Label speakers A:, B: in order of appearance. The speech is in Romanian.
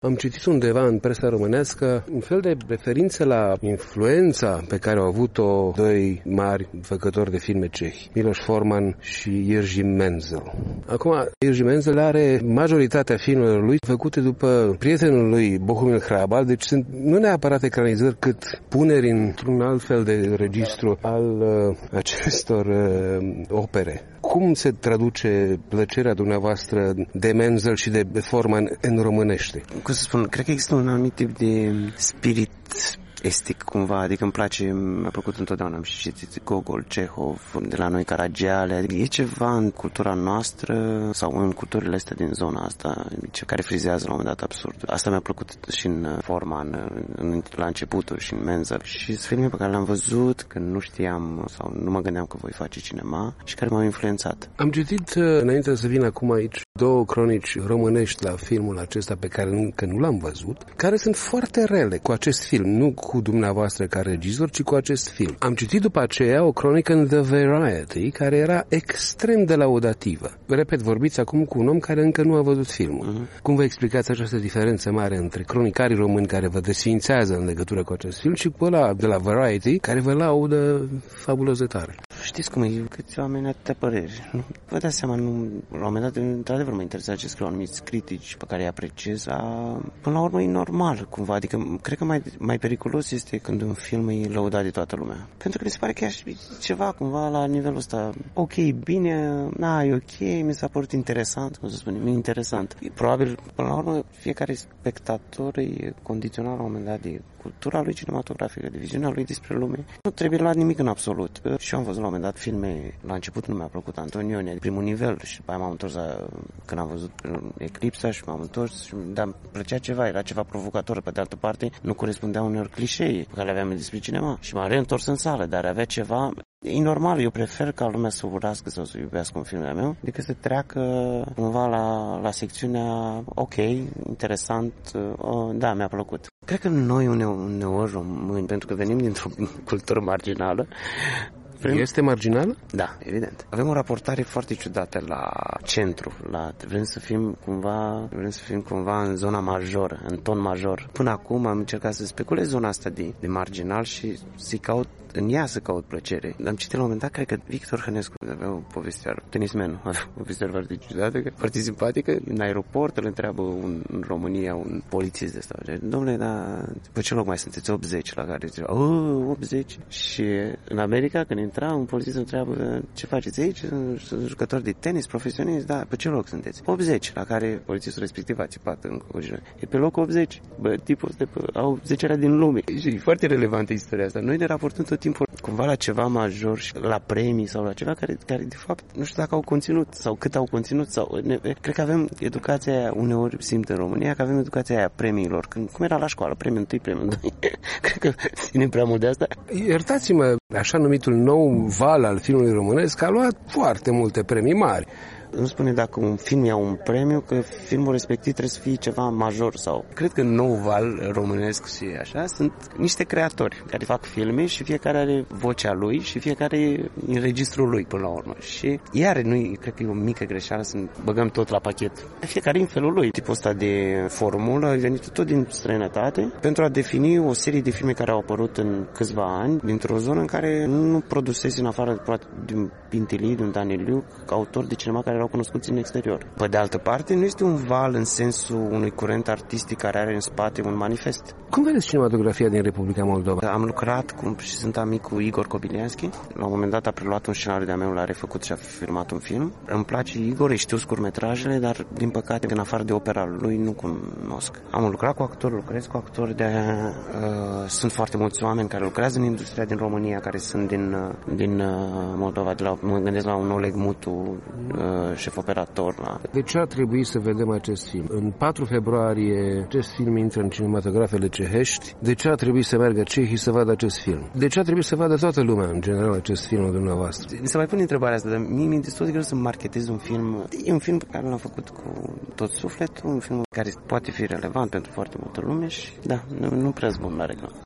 A: Am citit undeva în presa românească un fel de referință la influența pe care au avut-o doi mari făcători de filme cehi, Miloš Forman și Jerzy Menzel. Acum, Jerzy Menzel are majoritatea filmelor lui făcute după prietenul lui Bohumil Hrabal, deci sunt nu neapărat ecranizări cât puneri într-un alt fel de registru al acestor opere. Cum se traduce plăcerea dumneavoastră de Menzel și de Forman în românește?
B: Cum să spun, cred că există un anumit tip de spirit estic cumva, adică îmi place, mi-a plăcut întotdeauna, am și citit Gogol, Cehov, de la noi Caragiale, adică e ceva în cultura noastră sau în culturile astea din zona asta care frizează la un moment dat absurd. Asta mi-a plăcut și în Forman, la începutul și în Menzel și sunt filme pe care le-am văzut când nu știam sau nu mă gândeam că voi face cinema și care m-au influențat.
A: Am citit, înainte să vin acum aici, două cronici românești la filmul acesta pe care încă nu l-am văzut, care sunt foarte rele cu acest film, nu cu dumneavoastră ca regizor, ci cu acest film. Am citit după aceea o cronică în The Variety, care era extrem de laudativă. Repet, vorbiți acum cu un om care încă nu a văzut filmul. Cum vă explicați această diferență mare între cronicarii români care vă desființează în legătură cu acest film și cu ăla de la Variety, care vă laudă fabulos de tare?
B: Știți cum e, câți oameni atâtea păreri. Vă dați seama, la un moment dat, într-adevăr, mă interesează ce scriu anumiți critici pe care îi apreciez. Până la urmă e normal, cumva. Adică, cred că mai periculos este când un film e lăudat de toată lumea. Pentru că mi se pare că e ceva, cumva, la nivelul ăsta. Ok, bine, e ok, mi s-a părut interesant, cum să spunem, e interesant. Probabil, până la urmă, fiecare spectator e condiționat la un moment dat de cultura lui cinematografică, de viziunea lui despre lume. Nu trebuie luat nimic în absolut. Și eu am văzut la un moment dat filme, la început nu mi-a plăcut Antonioni, de primul nivel, și după aia m-am întors când am văzut Eclipsa și m-am întors și îmi plăcea ceva, era ceva provocator, pe de altă parte nu corespundea uneori clișee pe care le aveam despre cinema și m-am reîntors în sală, dar avea ceva. E normal, eu prefer ca lumea să urască sau să iubească un film meu decât să treacă cumva la secțiunea ok, interesant, da, mi-a plăcut. Cred că noi uneori români, pentru că venim dintr-o cultură marginală.
A: Este marginală?
B: Da, evident. Avem o raportare foarte ciudată la centru, vrem să fim cumva în zona majoră, în ton major. Până acum am încercat să speculez zona asta de marginal și în ea să caut plăcere. Am citit la un moment dat, cred că Victor Hănescu avea o poveste, tenismenul, avea o poveste foarte ciudată, foarte simpatică. În aeroport îl întreabă în România un polițist de ăsta. Dom'le, dar pe ce loc mai sunteți? 80, la care zice, 80. Și în America, când intra, un polițist întreabă, ce faceți aici? Sunt jucători de tenis profesionist? Da, pe ce loc sunteți? 80, la care polițistul respectiv a țipat în continuare. E pe loc 80. Bă, tipul ăsta au 10-lea din lume. Și e foarte relevantă istoria asta. Noi ne raportăm tot timpul cumva la ceva major și la premii sau la ceva care de fapt nu știu dacă au conținut sau cât au conținut sau cred că avem educația aia, uneori simt în România că avem educația aia premiilor, cum era la școală, premiul 1, premiul 2. Cred că ținem prea mult de asta.
A: Iertați-mă, așa numitul nou val al filmului românesc a luat foarte multe premii mari.
B: Nu spune dacă un film ia un premiu că filmul respectiv trebuie să fie ceva major sau... Cred că nou val românesc și așa sunt niște creatori care fac filme și fiecare are vocea lui și fiecare e în registrul lui până la urmă. Și iar noi, cred că e o mică greșeală să băgăm tot la pachet. Fiecare în felul lui. Tipul ăsta de formulă a venit tot din străinătate pentru a defini o serie de filme care au apărut în câțiva ani dintr-o zonă în care nu produsese în afară de un Pintilii, de un Daniliuc, autori de cinema care erau cunoscuți în exterior. Pe de altă parte, nu este un val în sensul unui curent artistic care are în spate un manifest.
A: Cum vedeți cinematografia din Republica Moldova?
B: Am lucrat și sunt amic cu Igor Kobilianski. La un moment dat a preluat un scenariu de-a meu, l-a refăcut și a filmat un film. Îmi place Igor, știu scurtmetrajele, dar din păcate, în afară de opera lui, nu cunosc. Am lucrat cu actori, lucrez cu actori, sunt foarte mulți oameni care lucrează în industria din România, care sunt din Moldova. Mă gândesc la un Oleg Mutu, șef operator.
A: De ce ar trebui să vedem acest film? În 4 februarie acest film intră în cinematografele cehești. De ce ar trebui să meargă cehii să vadă acest film? De ce ar trebui să vadă toată lumea, în general, acest film al dumneavoastră?
B: Se mai pune întrebarea asta, dar mie mi-e destul de greu să marketez un film. E un film pe care l-am făcut cu tot sufletul, un film care poate fi relevant pentru foarte multă lume și, da, nu prea zbun la reclamă.